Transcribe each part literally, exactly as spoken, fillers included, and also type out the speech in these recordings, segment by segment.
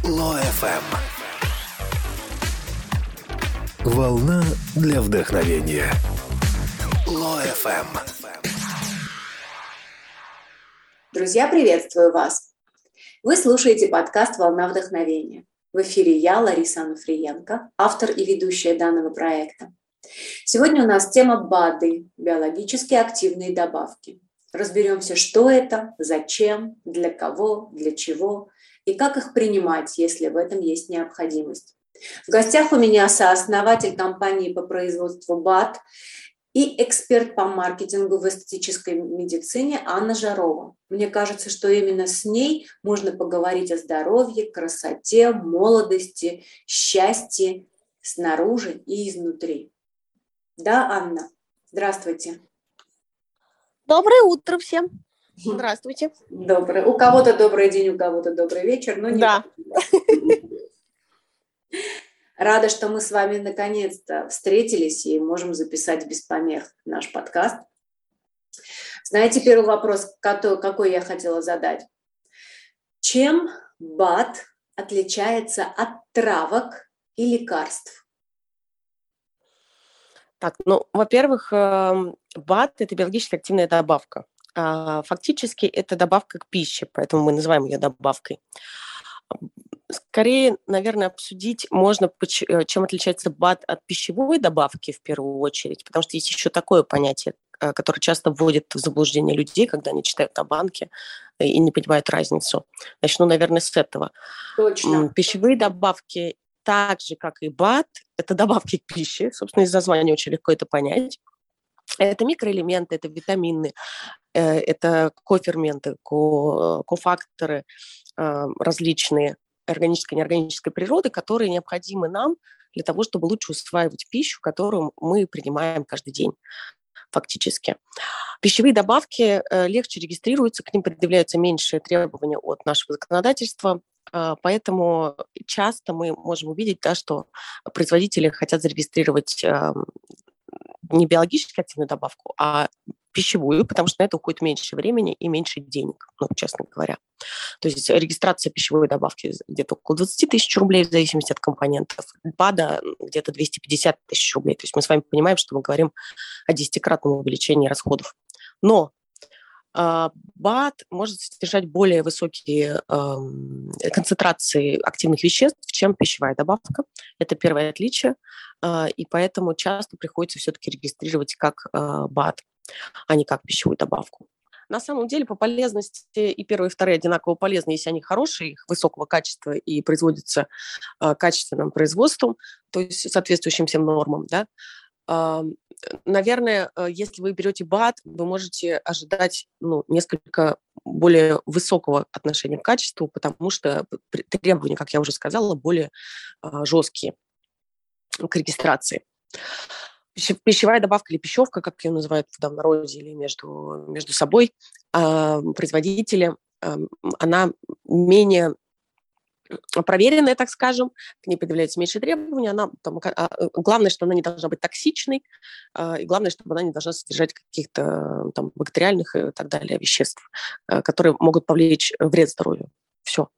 Ло-эф эм. Волна для вдохновения. Ло-эф эм. Друзья, приветствую вас! Вы слушаете подкаст «Волна вдохновения». В эфире я, Лариса Ануфриенко, автор и ведущая данного проекта. Сегодня у нас тема БАДы – биологически активные добавки. Разберемся, что это, зачем, для кого, для чего и как их принимать, если в этом есть необходимость. В гостях у меня сооснователь компании по производству БАД и эксперт по маркетингу в эстетической медицине Анна Жарова. Мне кажется, что именно с ней можно поговорить о здоровье, красоте, молодости, счастье снаружи и изнутри. Да, Анна? Здравствуйте. Доброе утро всем. Здравствуйте. Доброе. У кого-то добрый день, у кого-то добрый вечер, но не да. Рада, что мы с вами наконец-то встретились и можем записать без помех наш подкаст. Знаете, первый вопрос, какой я хотела задать. Чем БАД отличается от травок и лекарств? Так, ну, во-первых, БАД – это биологически активная добавка. Фактически это добавка к пище, поэтому мы называем ее добавкой. Скорее, наверное, обсудить можно, чем отличается БАД от пищевой добавки в первую очередь, потому что есть еще такое понятие, которое часто вводит в заблуждение людей, когда они читают о банке и не понимают разницу. Начну, наверное, с этого. Точно. Пищевые добавки, так же, как и БАД, это добавки к пище, собственно, из названия очень легко это понять. Это микроэлементы, это витамины, это коферменты, кофакторы различные, органической и неорганической природы, которые необходимы нам для того, чтобы лучше усваивать пищу, которую мы принимаем каждый день фактически. Пищевые добавки легче регистрируются, к ним предъявляются меньшие требования от нашего законодательства, поэтому часто мы можем увидеть, да, что производители хотят зарегистрировать не биологически активную добавку, а пищевую, потому что на это уходит меньше времени и меньше денег, ну, честно говоря. То есть регистрация пищевой добавки где-то около двадцать тысяч рублей в зависимости от компонентов. БАДа где-то двести пятьдесят тысяч рублей. То есть мы с вами понимаем, что мы говорим о десятикратном увеличении расходов. Но э, БАД может содержать более высокие э, концентрации активных веществ, чем пищевая добавка. Это первое отличие. Э, и поэтому часто приходится все-таки регистрировать как э, БАД, а не как пищевую добавку. На самом деле по полезности и первые, и вторые одинаково полезны, если они хорошие, их высокого качества и производятся э, качественным производством, то есть соответствующим всем нормам. Да? Э, наверное, э, если вы берете БАД, вы можете ожидать ну, несколько более высокого отношения к качеству, потому что требования, как я уже сказала, более э, жесткие к регистрации. Пищевая добавка или пищевка, как ее называют в народе или между, между собой, э, производители, э, она менее проверенная, так скажем, к ней предъявляются меньше требований. Она, там, а, главное, что она не должна быть токсичной, э, и главное, чтобы она не должна содержать каких-то там, бактериальных и так далее веществ, э, которые могут повлечь вред здоровью. Все.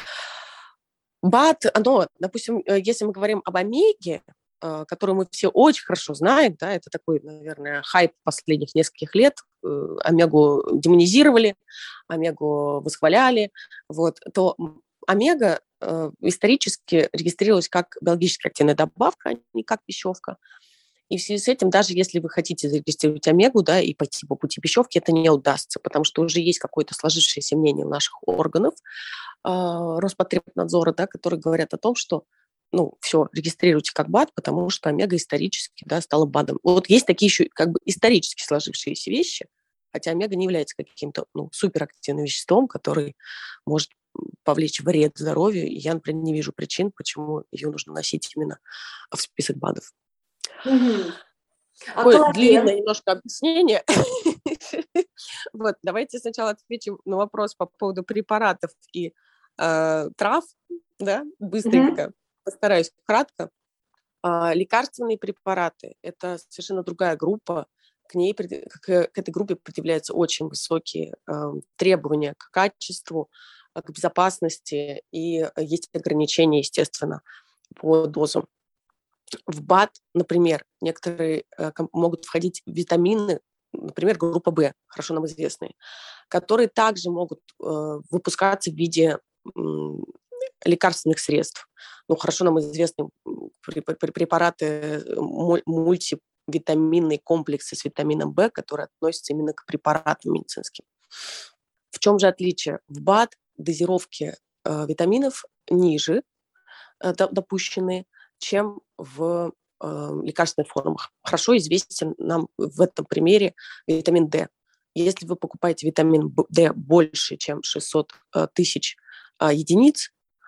БАД, оно, допустим, если мы говорим об омеге, которую мы все очень хорошо знаем, да, это такой, наверное, хайп последних нескольких лет, омегу демонизировали, омегу восхваляли, вот, то омега э, исторически регистрировалась как биологически активная добавка, а не как пищевка. И в связи с этим, даже если вы хотите зарегистрировать омегу, да, и пойти по пути пищевки, это не удастся, потому что уже есть какое-то сложившееся мнение у наших органов э, Роспотребнадзора, да, которые говорят о том, что ну, все, регистрируйте как БАД, потому что омега исторически, да, стала БАДом. Вот есть такие еще как бы исторически сложившиеся вещи, хотя омега не является каким-то ну, суперактивным веществом, который может повлечь вред здоровью, и я, например, не вижу причин, почему ее нужно носить именно в список БАДов. Угу. А Такое коллаген? длинное немножко объяснение. Вот, давайте сначала отвечу на вопрос по поводу препаратов и трав, да, быстренько. Постараюсь кратко. А, лекарственные препараты – это совершенно другая группа. К, ней, к, к этой группе предъявляются очень высокие э, требования к качеству, к безопасности, и есть ограничения, естественно, по дозам. В БАД, например, некоторые э, могут входить витамины, например, группа В, хорошо нам известные, которые также могут э, выпускаться в виде э, лекарственных средств. Ну, хорошо нам известны препараты, мультивитаминные комплексы с витамином В, которые относятся именно к препаратам медицинским. В чем же отличие? В БАД дозировки э, витаминов ниже э, допущенные, чем в э, лекарственных формах. Хорошо известен нам в этом примере витамин D. Если вы покупаете витамин D больше, чем шестьсот тысяч э, единиц,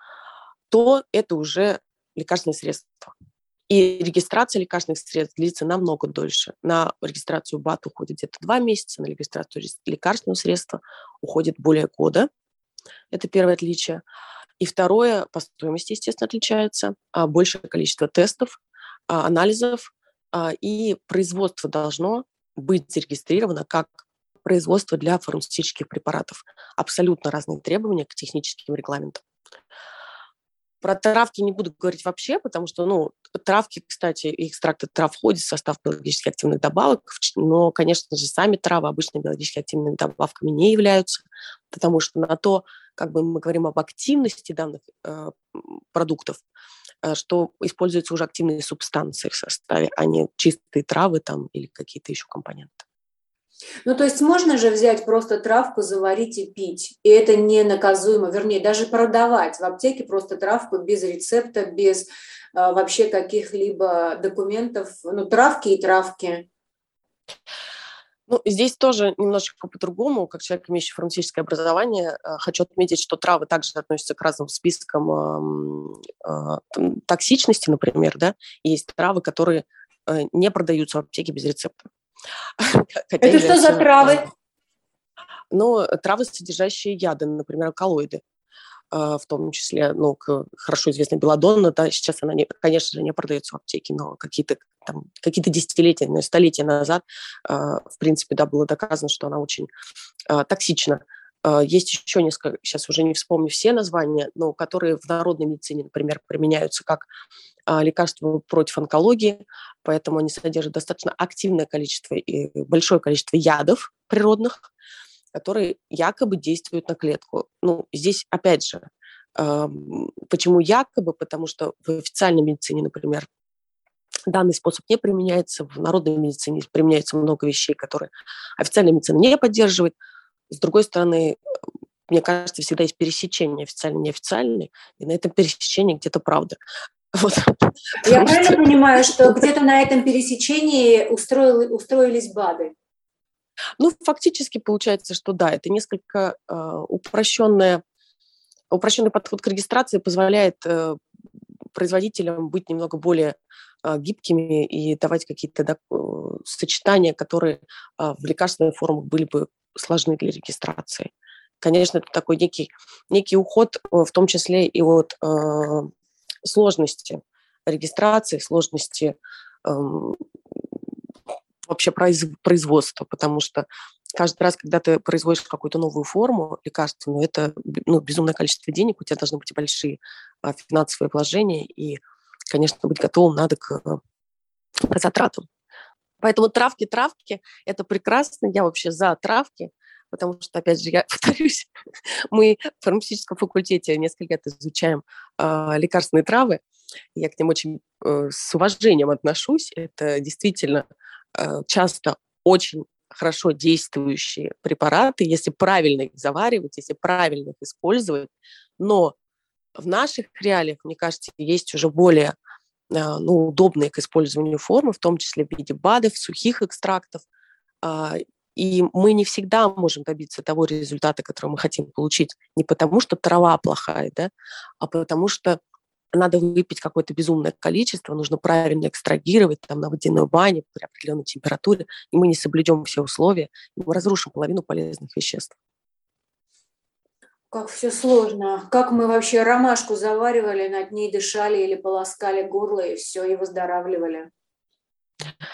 то это уже лекарственное средство. И регистрация лекарственных средств длится намного дольше. На регистрацию БАД уходит где-то два месяца, на регистрацию лекарственного средства уходит более года. Это первое отличие. И второе, по стоимости, естественно, отличается. Большее количество тестов, анализов, и производство должно быть зарегистрировано как производство для фармацевтических препаратов. Абсолютно разные требования к техническим регламентам. Про травки не буду говорить вообще, потому что, ну, травки, кстати, и экстракты трав входят в состав биологически активных добавок, но, конечно же, сами травы обычно биологически активными добавками не являются, потому что на то, как бы мы говорим об активности данных э, продуктов, э, что используются уже активные субстанции в составе, а не чистые травы там или какие-то еще компоненты. Ну, то есть можно же взять просто травку, заварить и пить, и это не наказуемо, вернее, даже продавать в аптеке просто травку без рецепта, без а, вообще каких-либо документов, ну, травки и травки. Ну, здесь тоже немножечко по-другому, как человек, имеющий фармацевтическое образование, хочу отметить, что травы также относятся к разным спискам э, э, токсичности, например, да, и есть травы, которые э, не продаются в аптеке без рецепта. Это являются, что за травы? Ну, травы, содержащие яды, например, алкалоиды, в том числе, ну, хорошо известная белладонна, да, сейчас она, не, конечно же, не продается в аптеке, но какие-то там, какие-то десятилетия, ну, столетия назад, в принципе, да, было доказано, что она очень токсична. Есть еще несколько, сейчас уже не вспомню все названия, но которые в народной медицине, например, применяются как лекарства против онкологии, поэтому они содержат достаточно активное количество и большое количество ядов природных, которые якобы действуют на клетку. Ну, здесь, опять же, э, почему якобы? Потому что в официальной медицине, например, данный способ не применяется, в народной медицине применяется много вещей, которые официальная медицина не поддерживает. С другой стороны, мне кажется, всегда есть пересечение официальной и неофициальной, и на этом пересечении где-то правда. Вот. Я правильно что... понимаю, что где-то на этом пересечении устроили, устроились БАДы? Ну, фактически получается, что да, это несколько э, упрощенная, упрощенный подход к регистрации позволяет э, производителям быть немного более э, гибкими и давать какие-то да, э, сочетания, которые э, в лекарственной форме были бы сложны для регистрации. Конечно, это такой некий, некий уход, э, в том числе и от э, сложности регистрации, сложности э, вообще производства, потому что каждый раз, когда ты производишь какую-то новую форму лекарственную, это ну, безумное количество денег, у тебя должны быть большие а, финансовые вложения, и, конечно, быть готовым надо к, к затратам. Поэтому травки-травки – это прекрасно, я вообще за травки, потому что, опять же, я повторюсь, мы в фармацевтическом факультете несколько лет изучаем э, лекарственные травы, я к ним очень э, с уважением отношусь, это действительно часто очень хорошо действующие препараты, если правильно их заваривать, если правильно их использовать. Но в наших реалиях, мне кажется, есть уже более ну, удобные к использованию формы, в том числе в виде БАДов, сухих экстрактов. И мы не всегда можем добиться того результата, который мы хотим получить. Не потому, что трава плохая, да, а потому что надо выпить какое-то безумное количество, нужно правильно экстрагировать там, на водяной бане при определенной температуре, и мы не соблюдем все условия, и мы разрушим половину полезных веществ. Как все сложно. Как мы вообще ромашку заваривали, над ней дышали или полоскали горло, и все, и выздоравливали.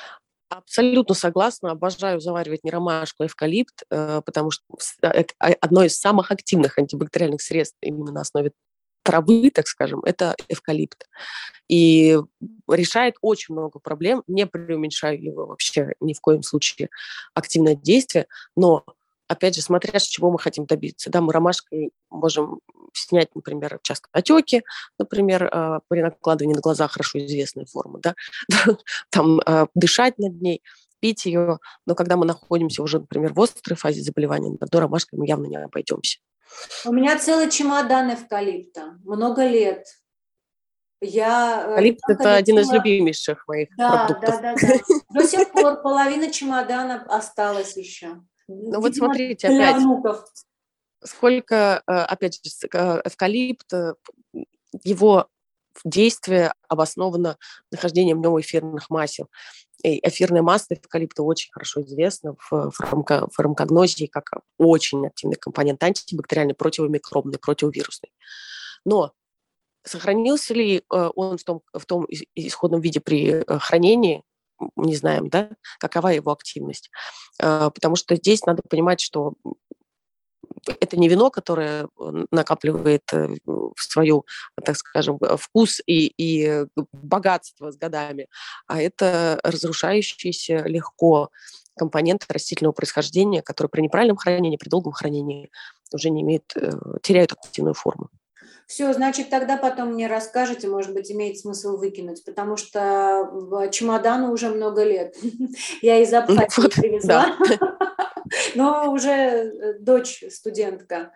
Абсолютно согласна. Обожаю заваривать не ромашку, а эвкалипт, э, потому что э, одно из самых активных антибактериальных средств именно на основе травы, так скажем, это эвкалипт. И решает очень много проблем. Не преуменьшаю его вообще ни в коем случае активное действие, но опять же, смотря с чего мы хотим добиться. Да, мы ромашкой можем снять, например, часто отеки, например, э, при накладывании на глаза хорошо известные формы, да, там э, дышать над ней, пить ее, но когда мы находимся уже, например, в острой фазе заболевания, то ромашкой мы явно не обойдемся. У меня целый чемодан эвкалипта, много лет. Я Эвкалипт – это полетела... один из любимейших моих да, продуктов. Да, да, да. До сих пор половина чемодана осталась еще. Ну вот Видимо, смотрите, для опять, внуков. сколько, опять же, эвкалипт, его действие обосновано нахождением в нем эфирных масел. И эфирное масло эвкалипта очень хорошо известно в фармако- фармакогнозии как очень активный компонент антибактериальный, противомикробный, противовирусный. Но сохранился ли он в том, в том исходном виде при хранении, не знаем, да, какова его активность. Потому что здесь надо понимать, что это не вино, которое накапливает в свою, так скажем, вкус и, и богатство с годами, а это разрушающийся легко компонент растительного происхождения, который при неправильном хранении, при долгом хранении уже не имеет, теряют активную форму. Все, значит, тогда потом мне расскажете, может быть, имеет смысл выкинуть, потому что чемодану уже много лет. Я из Абхазии Вот, привезла, да. но уже дочь студентка.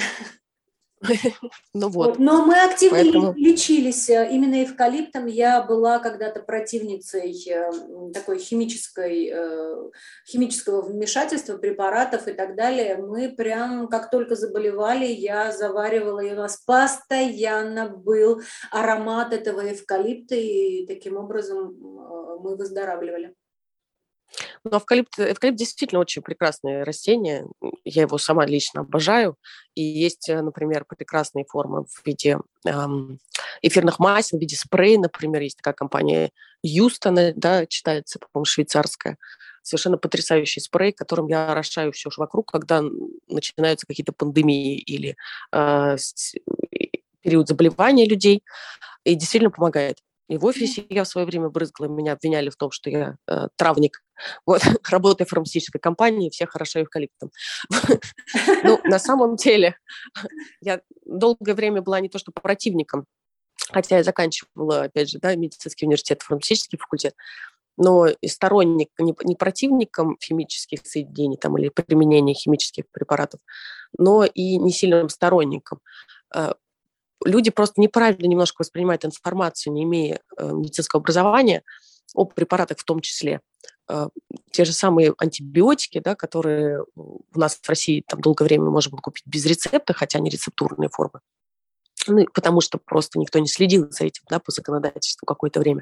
Ну вот. Но мы активно Поэтому... лечились именно эвкалиптом. Я была когда-то противницей такой химической, химического вмешательства, препаратов и так далее. Мы прям, как только заболевали, я заваривала, и у нас постоянно был аромат этого эвкалипта, и таким образом мы выздоравливали. Ну, эвкалипт, эвкалипт действительно очень прекрасное растение. Я его сама лично обожаю. И есть, например, прекрасные формы в виде эм, эфирных масел, в виде спрея, например. Есть такая компания Юстона, да, читается, по-моему, швейцарская. Совершенно потрясающий спрей, которым я орошаю все вокруг, когда начинаются какие-то пандемии или э, период заболевания людей. И действительно помогает. И в офисе я в свое время брызгала, меня обвиняли в том, что я э, травник. Вот, работаю в фармацевтической компании, всех орошаю эвкалиптом. Ну, на самом деле, я долгое время была не то что противником, хотя я заканчивала, опять же, да, медицинский университет, фармацевтический факультет, но и сторонник, не, не противником химических соединений там, или применения химических препаратов, но и не сильным сторонником. Люди просто неправильно немножко воспринимают информацию, не имея э, медицинского образования, о препаратах в том числе. Э, те же самые антибиотики, да, которые у нас в России там долгое время можно было купить без рецепта, хотя они рецептурные формы, ну, потому что просто никто не следил за этим, да, по законодательству какое-то время,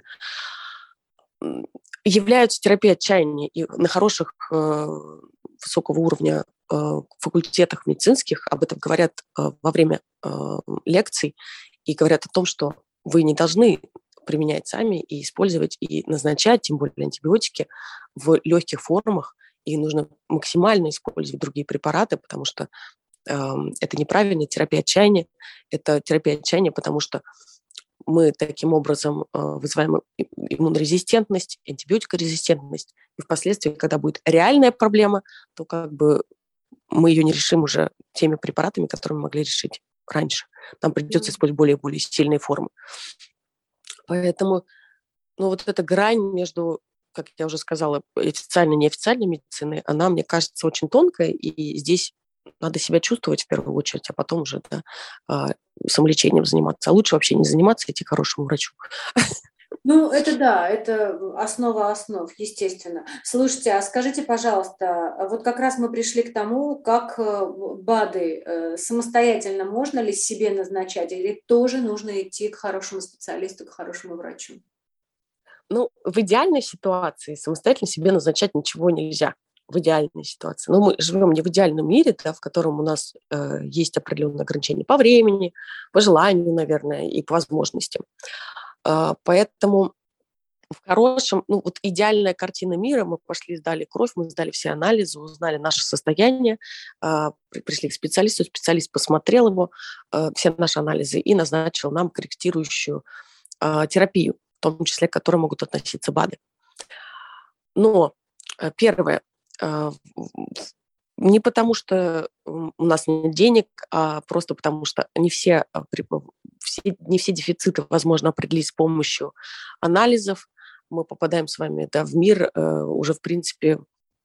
являются терапией отчаяния. И на хороших э, высокого уровня факультетах медицинских об этом говорят э, во время э, лекций и говорят о том, что вы не должны применять сами и использовать, и назначать, тем более антибиотики, в легких формах, и нужно максимально использовать другие препараты, потому что э, это неправильная терапия отчаяния, это терапия отчаяния, потому что мы таким образом э, вызываем иммунорезистентность, антибиотикорезистентность, и впоследствии, когда будет реальная проблема, то как бы мы ее не решим уже теми препаратами, которые мы могли решить раньше. Нам придется использовать более и более сильные формы. Поэтому ну, вот эта грань между, как я уже сказала, официальной и неофициальной медициной, она, мне кажется, очень тонкая, и здесь надо себя чувствовать в первую очередь, а потом уже да, самолечением заниматься. А лучше вообще не заниматься, идти к хорошему врачу. Ну, это да, это основа основ, естественно. Слушайте, а скажите, пожалуйста, вот как раз мы пришли к тому, как БАДы самостоятельно можно ли себе назначать, или тоже нужно идти к хорошему специалисту, к хорошему врачу? Ну, в идеальной ситуации самостоятельно себе назначать ничего нельзя. В идеальной ситуации. Но мы живем не в идеальном мире, да, в котором у нас э, есть определенные ограничения по времени, по желанию, наверное, и по возможностям. Э, поэтому в хорошем, ну вот идеальная картина мира, мы пошли, сдали кровь, мы сдали все анализы, узнали наше состояние, э, пришли к специалисту, специалист посмотрел его, э, все наши анализы и назначил нам корректирующую э, терапию, в том числе к которой могут относиться БАДы. Но э, первое, э, не потому что у нас нет денег, а просто потому что не все, все, не все дефициты возможно определить с помощью анализов. Мы попадаем с вами да, в мир э, уже, в принципе,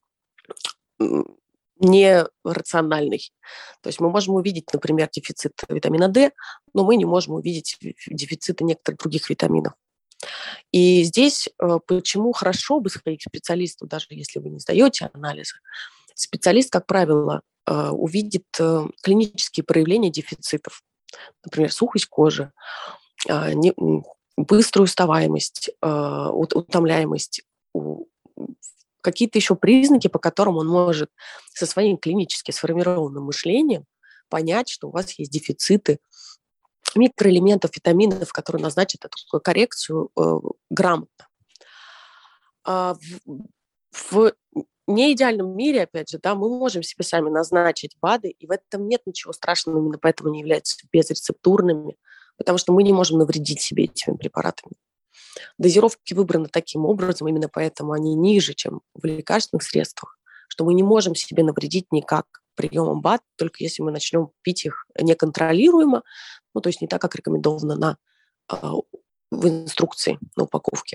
нерациональный. То есть мы можем увидеть, например, дефицит витамина D, но мы не можем увидеть дефициты некоторых других витаминов. И здесь э, почему хорошо бы сходить к специалисту, даже если вы не сдаете анализы. Специалист, как правило, э, увидит э, клинические проявления дефицитов, например, сухость кожи, э, не, быструю уставаемость, э, утомляемость, какие-то еще признаки, по которым он может со своим клинически сформированным мышлением понять, что у вас есть дефициты микроэлементов, витаминов, которые назначат эту коррекцию э, грамотно. А в, в неидеальном мире, опять же, да, мы можем себе сами назначить БАДы, и в этом нет ничего страшного, именно поэтому они являются безрецептурными, потому что мы не можем навредить себе этими препаратами. Дозировки выбраны таким образом, именно поэтому они ниже, чем в лекарственных средствах, что мы не можем себе навредить никак приемом БАД, только если мы начнем пить их неконтролируемо, ну, то есть не так, как рекомендовано на, в инструкции, на упаковке.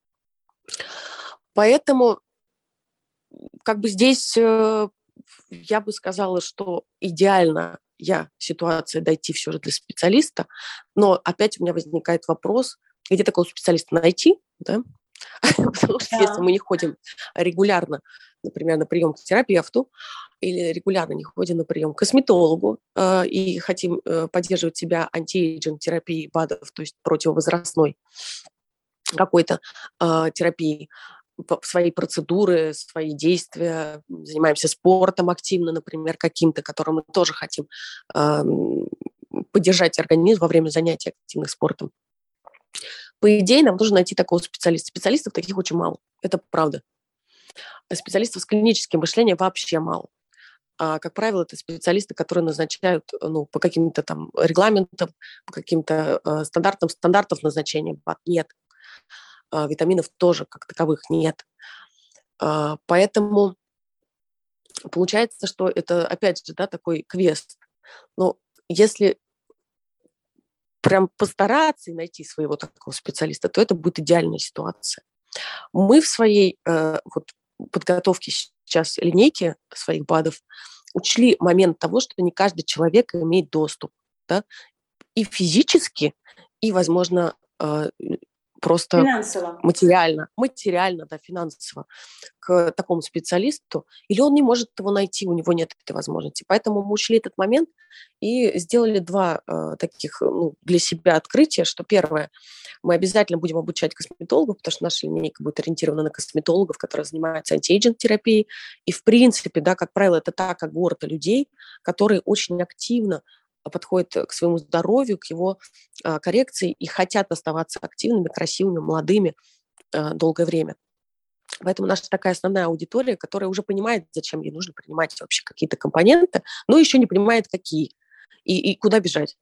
Поэтому как бы здесь я бы сказала, что идеально я ситуация дойти все же для специалиста, но опять у меня возникает вопрос, где такого специалиста найти, да? Потому что если мы не ходим регулярно, например, на прием к терапевту или регулярно не ходим на прием к косметологу э, и хотим э, поддерживать себя антиэйджинг терапией БАДов, то есть противовозрастной какой-то э, терапией, свои процедуры, свои действия, занимаемся спортом активно, например, каким-то, которым мы тоже хотим э, поддержать организм во время занятий активным спортом. По идее, нам нужно найти такого специалиста. Специалистов таких очень мало. Это правда. Специалистов с клиническим мышлением вообще мало. А, как правило, это специалисты, которые назначают ну, по каким-то там регламентам, по каким-то э, стандартам, стандартов назначения БАД нет. А, витаминов тоже как таковых нет. А, поэтому получается, что это, опять же, да, такой квест. Но если прям постараться и найти своего такого специалиста, то это будет идеальная ситуация. Мы в своей э, вот, подготовке сейчас линейки своих БАДов учли момент того, что не каждый человек имеет доступ, да, и физически, и, возможно, э, просто финансово. материально, материально, да, финансово к такому специалисту, или он не может его найти, у него нет этой возможности. Поэтому мы учли этот момент и сделали два э, таких ну, для себя открытия, что первое, мы обязательно будем обучать косметологов, потому что наша линейка будет ориентирована на косметологов, которые занимаются антиэйджинг-терапией, и в принципе, да, как правило, это та когорта людей, которые очень активно подходят к своему здоровью, к его а, коррекции и хотят оставаться активными, красивыми, молодыми а, долгое время. Поэтому наша такая основная аудитория, которая уже понимает, зачем ей нужно принимать вообще какие-то компоненты, но еще не понимает, какие и, и куда бежать.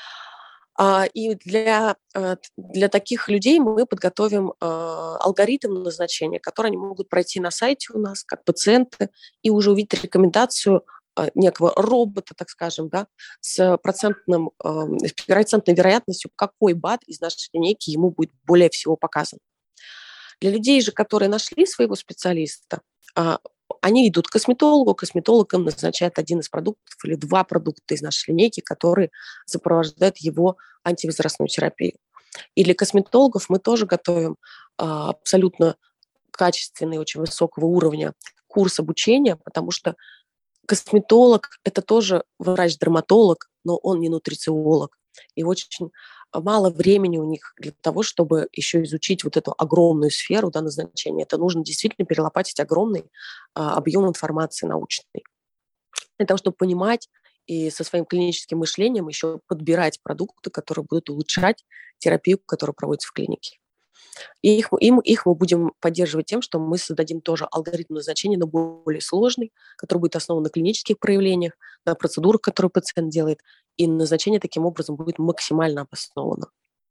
А, и для, для таких людей мы подготовим а, алгоритм назначения, который они могут пройти на сайте у нас, как пациенты, и уже увидеть рекомендацию некого робота, так скажем, да, с процентным, э, процентной вероятностью, какой БАД из нашей линейки ему будет более всего показан. Для людей же, которые нашли своего специалиста, э, они идут к косметологу, косметолог им назначает один из продуктов или два продукта из нашей линейки, которые сопровождают его антивозрастную терапию. И для косметологов мы тоже готовим э, абсолютно качественный, очень высокого уровня курс обучения, потому что косметолог – это тоже врач-дерматолог, но он не нутрициолог. И очень мало времени у них для того, чтобы еще изучить вот эту огромную сферу да, назначения. Это нужно действительно перелопатить огромный а, объем информации научной. Для того, чтобы понимать и со своим клиническим мышлением еще подбирать продукты, которые будут улучшать терапию, которая проводится в клинике. И их, им, их мы будем поддерживать тем, что мы создадим тоже алгоритм назначения, но более сложный, который будет основан на клинических проявлениях, на процедурах, которые пациент делает, и назначение таким образом будет максимально обосновано.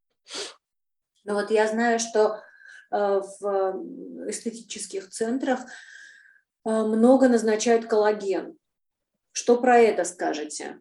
Ну вот я знаю, что э, в эстетических центрах э, много назначают коллаген. Что про это скажете?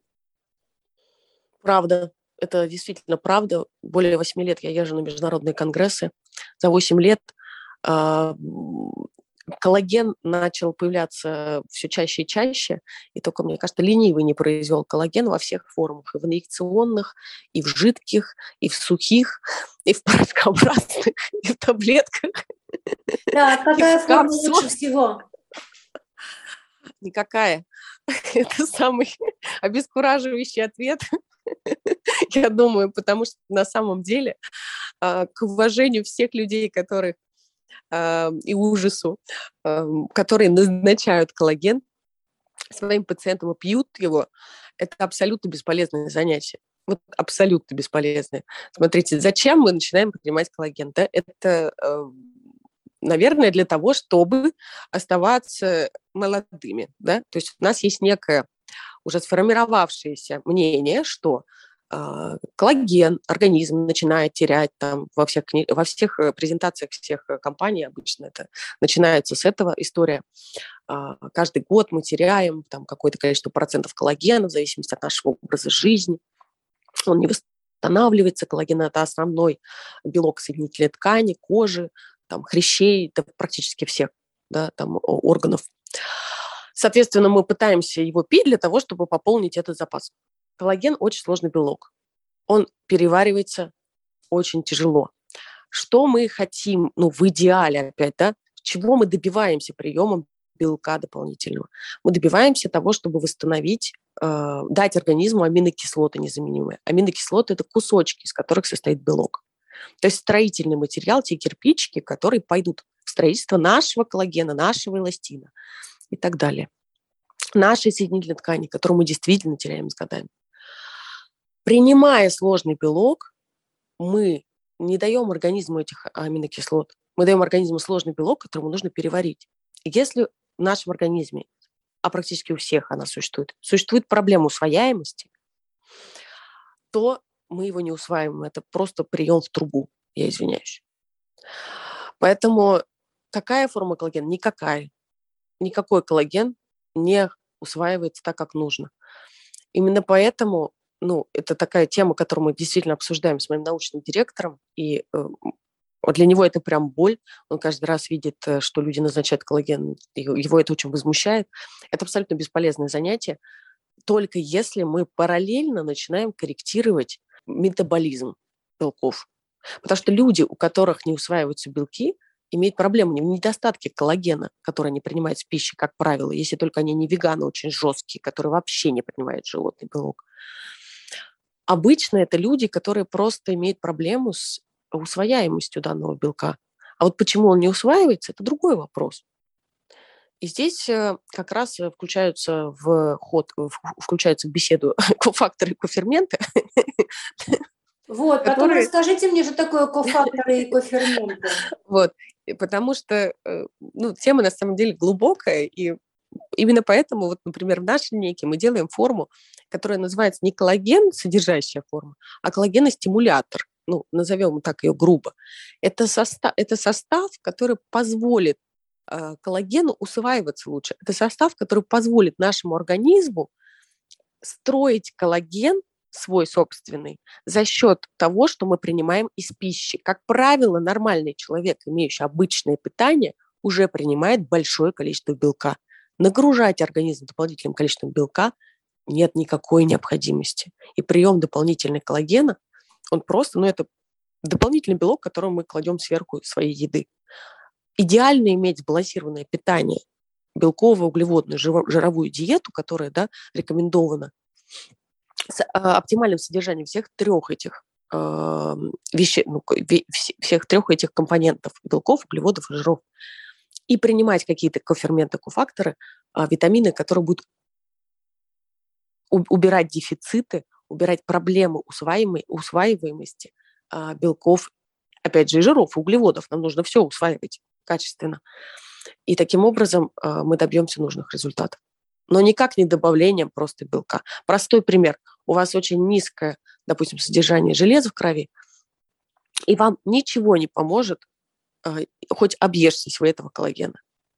Правда. Это действительно правда. Более восьми лет я езжу на международные конгрессы. За восемь лет э, коллаген начал появляться все чаще и чаще. И только, мне кажется, ленивый не произвел коллаген во всех формах. И в инъекционных, и в жидких, и в сухих, и в порошкообразных, и в таблетках. Да, какая форма лучше всего? Никакая. Это самый обескураживающий ответ. Я думаю, потому что на самом деле к уважению всех людей, которые и ужасу, которые назначают коллаген своим пациентам и пьют его, это абсолютно бесполезное занятие. Вот абсолютно бесполезное. Смотрите, зачем мы начинаем принимать коллаген? Да? Это, наверное, для того, чтобы оставаться молодыми. Да? То есть у нас есть некое уже сформировавшееся мнение, что э, коллаген организм начинает терять там, во, всех, во всех презентациях всех компаний обычно это начинается с этого история. Э, каждый год мы теряем там, какое-то количество процентов коллагена в зависимости от нашего образа жизни. Он не восстанавливается. Коллаген – это основной белок соединительной ткани, кожи, там, хрящей, да, практически всех да, там, органов. Соответственно, мы пытаемся его пить для того, чтобы пополнить этот запас. Коллаген – очень сложный белок. Он переваривается очень тяжело. Что мы хотим, ну, в идеале опять, да, чего мы добиваемся приемом белка дополнительного? Мы добиваемся того, чтобы восстановить, э, дать организму аминокислоты незаменимые. Аминокислоты – это кусочки, из которых состоит белок. То есть строительный материал, те кирпичики, которые пойдут в строительство нашего коллагена, нашего эластина и так далее. Нашей соединительной ткани, которую мы действительно теряем с годами. Принимая сложный белок, мы не даем организму этих аминокислот. Мы даем организму сложный белок, который ему нужно переварить. И если в нашем организме, а практически у всех она существует, существует проблема усвояемости, то мы его не усваиваем. Это просто прием в трубу, я извиняюсь. Поэтому какая форма коллагена? Никакая. Никакой коллаген не усваивается так, как нужно. Именно поэтому, ну, это такая тема, которую мы действительно обсуждаем с моим научным директором, и э, для него это прям боль. Он каждый раз видит, что люди назначают коллаген, его это очень возмущает. Это абсолютно бесполезное занятие, только если мы параллельно начинаем корректировать метаболизм белков. Потому что люди, у которых не усваиваются белки, имеют проблему, недостатки коллагена, которые они принимают в пище, как правило, если только они не веганы очень жесткие, которые вообще не принимают животный белок. Обычно это люди, которые просто имеют проблему с усвояемостью данного белка. А вот почему он не усваивается, это другой вопрос. И здесь как раз включаются в ход, включаются в беседу кофакторы и коферменты. Вот, потом которые... расскажите мне, что такое кофакторы и коферменты. Вот, потому что ну, тема на самом деле глубокая, и именно поэтому, вот, например, в нашей линейке мы делаем форму, которая называется не коллаген, содержащая форма, а коллагеностимулятор. Ну, назовем так ее грубо. Это состав, это состав, который позволит э, коллагену усваиваться лучше. Это состав, который позволит нашему организму строить коллаген свой собственный за счет того, что мы принимаем из пищи. Как правило, нормальный человек, имеющий обычное питание, уже принимает большое количество белка. Нагружать организм дополнительным количеством белка нет никакой необходимости. И прием дополнительного коллагена, он просто, ну это дополнительный белок, который мы кладем сверху своей еды. Идеально иметь сбалансированное питание, белковую, углеводную, жировую диету, которая да, рекомендована, с а, оптимальным содержанием всех трех этих э, вещей, ну, ве, всех трех этих компонентов белков, углеводов и жиров, и принимать какие-то коферменты, кофакторы, э, витамины, которые будут у, убирать дефициты, убирать проблемы усваиваемой, усваиваемости э, белков опять же, и жиров, и углеводов. Нам нужно все усваивать качественно. И таким образом э, мы добьемся нужных результатов. Но никак не добавлением просто белка. Простой пример. У вас очень низкое, допустим, содержание железа в крови, и вам ничего не поможет, э, хоть объешьтесь вы этого коллагена.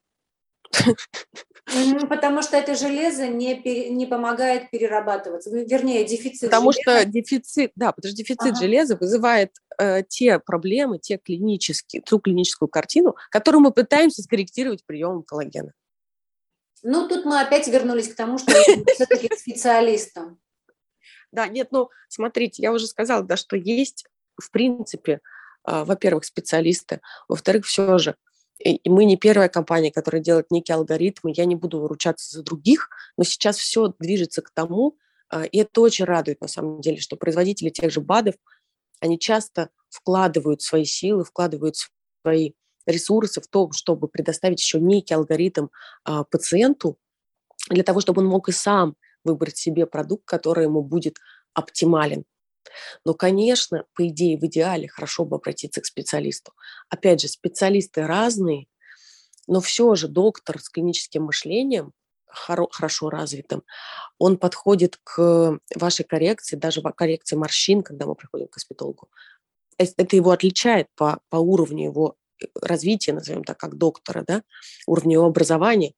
Потому что это железо не, пере, не помогает перерабатываться. Вернее, дефицит Потому железа. что дефицит, да, потому что дефицит Ага. железа вызывает э, те проблемы, те клинические, ту клиническую картину, которую мы пытаемся скорректировать приемом коллагена. Ну, тут мы опять вернулись к тому, что нужно все-таки к специалистам. Да, нет, ну, смотрите, я уже сказала, да, что есть, в принципе, э, во-первых, специалисты, во-вторых, все же, и, и мы не первая компания, которая делает некие алгоритмы, я не буду выручаться за других, но сейчас все движется к тому, э, и это очень радует, на самом деле, что производители тех же БАДов, они часто вкладывают свои силы, вкладывают свои ресурсы в то, чтобы предоставить еще некий алгоритм э, пациенту, для того, чтобы он мог и сам выбрать себе продукт, который ему будет оптимален. Но, конечно, по идее, в идеале хорошо бы обратиться к специалисту. Опять же, специалисты разные, но все же доктор с клиническим мышлением, хоро- хорошо развитым, он подходит к вашей коррекции, даже в коррекции морщин, когда мы приходим к косметологу. Эс- Это его отличает по, по уровню его э, развития, назовем так, как доктора, да, уровню его образования,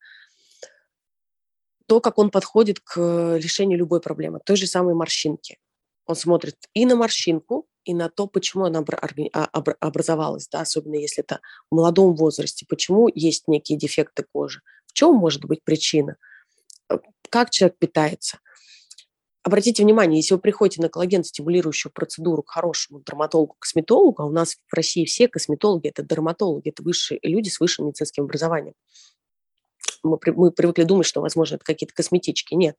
то, как он подходит к решению любой проблемы, той же самой морщинки. Он смотрит и на морщинку, и на то, почему она обра- орга- а- обра- образовалась, да, особенно если это в молодом возрасте, почему есть некие дефекты кожи, в чем может быть причина, э, как человек питается. Обратите внимание, если вы приходите на коллаген-стимулирующую процедуру к хорошему дерматологу-косметологу, а у нас в России все косметологи – это дерматологи, это высшие люди с высшим медицинским образованием. Мы, при- мы привыкли думать, что, возможно, это какие-то косметички. Нет.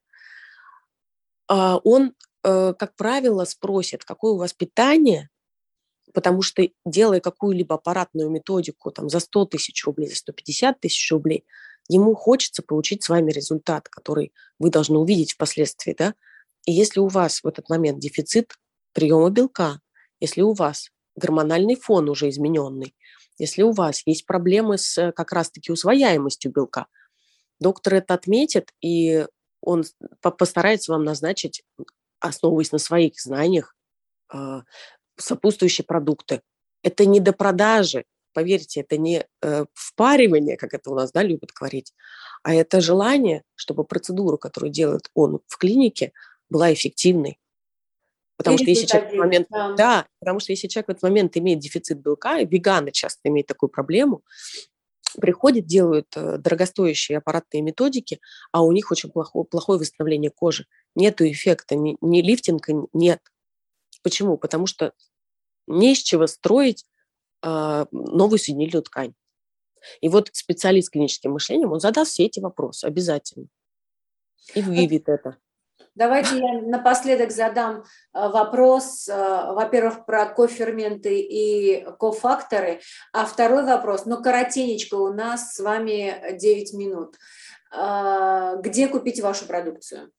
А, Он, э, как правило, спросит, какое у вас питание, потому что, делая какую-либо аппаратную методику там, за сто тысяч рублей, за сто пятьдесят тысяч рублей, ему хочется получить с вами результат, который вы должны увидеть впоследствии. Да? И если у вас в этот момент дефицит приема белка, если у вас гормональный фон уже измененный, если у вас есть проблемы с э, как раз-таки усвояемостью белка, доктор это отметит, и он с- по- постарается вам назначить, основываясь на своих знаниях, а, сопутствующие продукты. Это не до продажи, поверьте, это не э, впаривание, как это у нас, да, любят говорить, а это желание, чтобы процедура, которую делает он в клинике, была эффективной. И Потому что если человек в этот результативно. момент, Да. да, потому что если человек в этот момент имеет дефицит белка, и веганы часто имеют такую проблему, приходят, делают э, дорогостоящие аппаратные методики, а у них очень плохое, плохое восстановление кожи. Нету эффекта, ни, ни лифтинга нет. Почему? Потому что не из чего строить а, новую соединительную ткань. И вот специалист с клиническим мышлением, он задаст все эти вопросы обязательно и выявит это. Давайте я напоследок задам э, вопрос, э, во-первых, про коферменты и кофакторы, а второй вопрос, ну, коротенечко, у нас с вами девять минут. Э, Где купить вашу продукцию?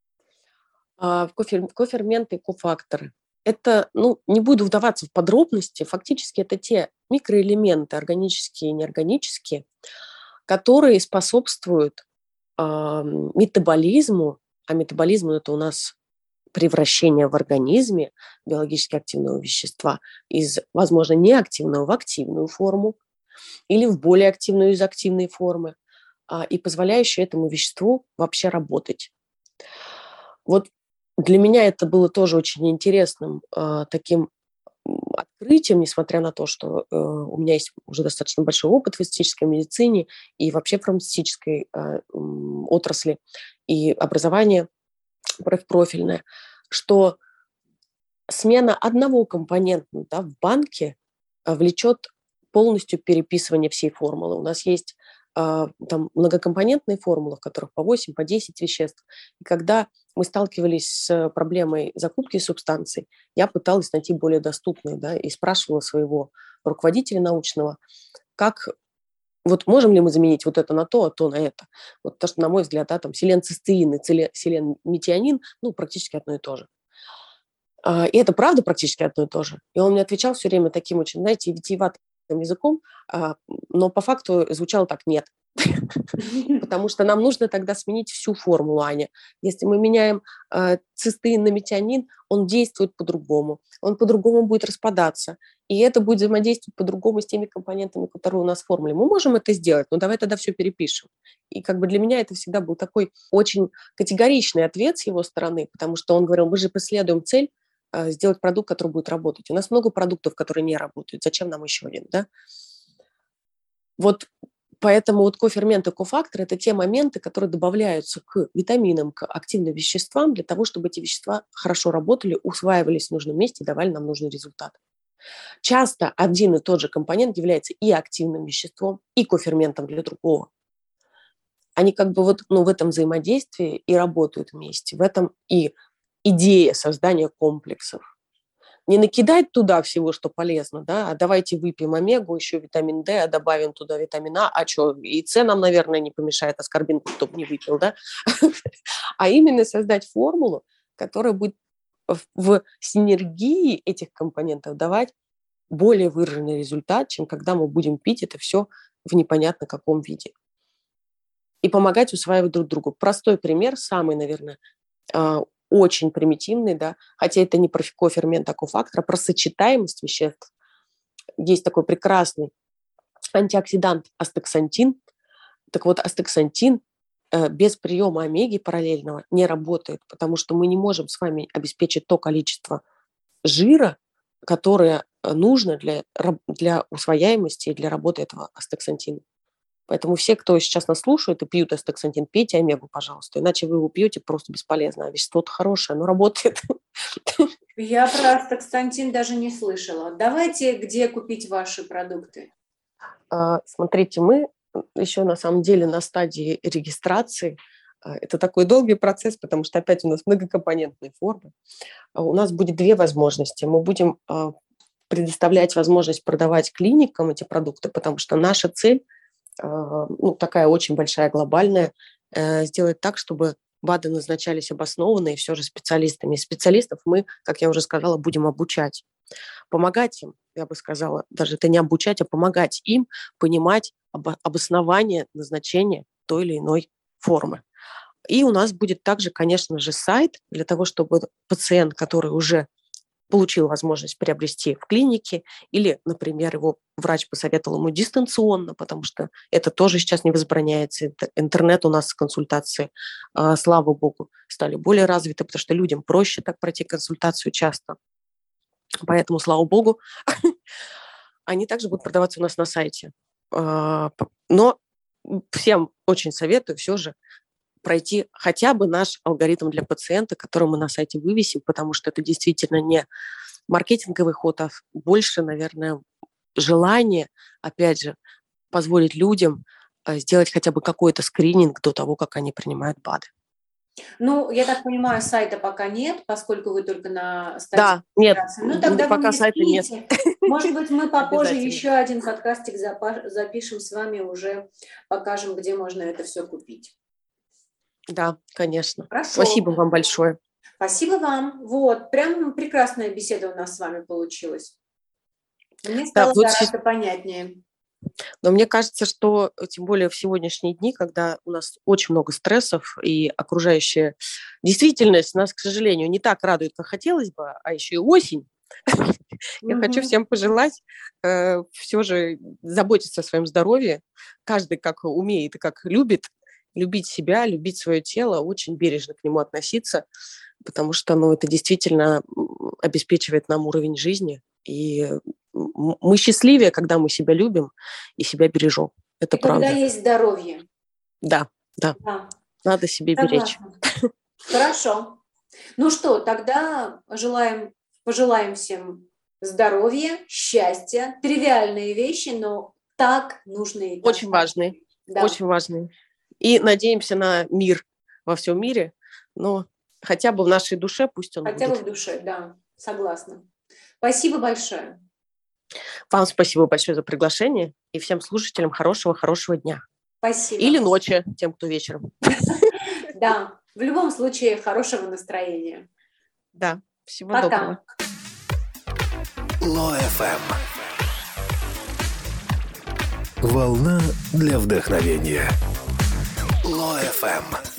А, кофер- коферменты и кофакторы. Это, ну, не буду вдаваться в подробности, фактически это те микроэлементы, органические и неорганические, которые способствуют а, метаболизму, а метаболизм – это у нас превращение в организме биологически активного вещества из, возможно, неактивного в активную форму или в более активную из активной формы, а, и позволяющее этому веществу вообще работать. Вот для меня это было тоже очень интересным а, таким м, открытием, несмотря на то, что э, у меня есть уже достаточно большой опыт в эстетической медицине и вообще в фармацевтической э, м, отрасли, и образование профильное, что смена одного компонента, да, в банке а, влечет полностью переписывание всей формулы. У нас есть а, там многокомпонентные формулы, в которых по восемь, по десять веществ. И когда мы сталкивались с проблемой закупки субстанций, я пыталась найти более доступные, да, и спрашивала своего руководителя научного, как вот можем ли мы заменить вот это на то, а то на это. Вот то, что, на мой взгляд, да, там селенцистеин и целе- селенметионин, ну, практически одно и то же. И это правда практически одно и то же. И он мне отвечал все время таким очень, знаете, витиеватым языком, но по факту звучало так: нет. Потому что нам нужно тогда сменить всю формулу, Аня. Если мы меняем э, цистеин на метионин, он действует по-другому. Он по-другому будет распадаться. И это будет взаимодействовать по-другому с теми компонентами, которые у нас в формуле. Мы можем это сделать, но давай тогда все перепишем. И как бы для меня это всегда был такой очень категоричный ответ с его стороны, потому что он говорил: мы же преследуем цель э, сделать продукт, который будет работать. У нас много продуктов, которые не работают. Зачем нам еще один, да? Вот. Поэтому вот коферменты, кофакторы – это те моменты, которые добавляются к витаминам, к активным веществам для того, чтобы эти вещества хорошо работали, усваивались в нужном месте и давали нам нужный результат. Часто один и тот же компонент является и активным веществом, и коферментом для другого. Они как бы вот, ну, в этом взаимодействии и работают вместе. В этом и идея создания комплексов. Не накидать туда всего, что полезно, да, а давайте выпьем омегу, еще витамин D, а добавим туда витамин А, а что, и С нам, наверное, не помешает, аскорбин кто бы не выпил, да, а именно создать формулу, которая будет в синергии этих компонентов давать более выраженный результат, чем когда мы будем пить это все в непонятно каком виде. И помогать усваивать друг другу. Простой пример, самый, наверное, очень примитивный, да, хотя это не про кофермент, а кофактор, а про сочетаемость веществ. Есть такой прекрасный антиоксидант астаксантин. Так вот, астаксантин э, без приема омеги параллельного не работает, потому что мы не можем с вами обеспечить то количество жира, которое нужно для, для усвояемости и для работы этого астаксантина. Поэтому все, кто сейчас нас слушает и пьют астаксантин, пейте омегу, пожалуйста. Иначе вы его пьете просто бесполезно. А вещество-то хорошее, оно работает. Я про астаксантин даже не слышала. Давайте, где купить ваши продукты? Смотрите, мы еще на самом деле на стадии регистрации. Это такой долгий процесс, потому что опять у нас многокомпонентные формы. У нас будет две возможности. Мы будем предоставлять возможность продавать клиникам эти продукты, потому что наша цель, ну, такая очень большая, глобальная, сделать так, чтобы БАДы назначались обоснованно и все же специалистами. И специалистов мы, как я уже сказала, будем обучать. Помогать им, я бы сказала, даже это не обучать, а помогать им понимать об, обоснование назначения той или иной формы. И у нас будет также, конечно же, сайт для того, чтобы пациент, который уже получил возможность приобрести в клинике, или, например, его врач посоветовал ему дистанционно, потому что это тоже сейчас не возбраняется. Интернет у нас консультации, слава богу, стали более развиты, потому что людям проще так пройти консультацию часто. Поэтому, слава богу, они также будут продаваться у нас на сайте. Но всем очень советую все же пройти хотя бы наш алгоритм для пациента, который мы на сайте вывесим, потому что это действительно не маркетинговый ход, а больше, наверное, желание, опять же, позволить людям сделать хотя бы какой-то скрининг до того, как они принимают БАДы. Ну, я так понимаю, сайта пока нет, поскольку вы только на стадии. Да, нет, ну, тогда пока вы сайта нет. Может быть, мы попозже еще один подкастик запишем с вами, уже покажем, где можно это все купить. Да, конечно. Хорошо. Спасибо вам большое. Спасибо вам. Вот, прям прекрасная беседа у нас с вами получилась. Мне стало да, гораздо вот... понятнее. Но мне кажется, что тем более в сегодняшние дни, когда у нас очень много стрессов и окружающая действительность нас, к сожалению, не так радует, как хотелось бы, а еще и осень. Я хочу всем пожелать все же заботиться о своем здоровье. Каждый как умеет и как любит. Любить себя, любить свое тело, очень бережно к нему относиться, потому что ну, это действительно обеспечивает нам уровень жизни. И мы счастливее, когда мы себя любим и себя бережем. Это и правда. Когда есть здоровье. Да, да. да. Надо себе Согласна. беречь. Хорошо. Ну что, тогда желаем, пожелаем всем здоровья, счастья, тривиальные вещи, но так нужные. Очень важные, да. Очень важные. И надеемся на мир во всем мире, но хотя бы в нашей душе пусть он хотя будет. Хотя бы в душе, да, согласна. Спасибо большое. Вам спасибо большое за приглашение и всем слушателям хорошего-хорошего дня. Спасибо. Или ночи, тем, кто вечером. Да, в любом случае хорошего настроения. Да. Всего Пока. доброго. Ло-эф-эм. Волна для вдохновения. Ло-эф-эм.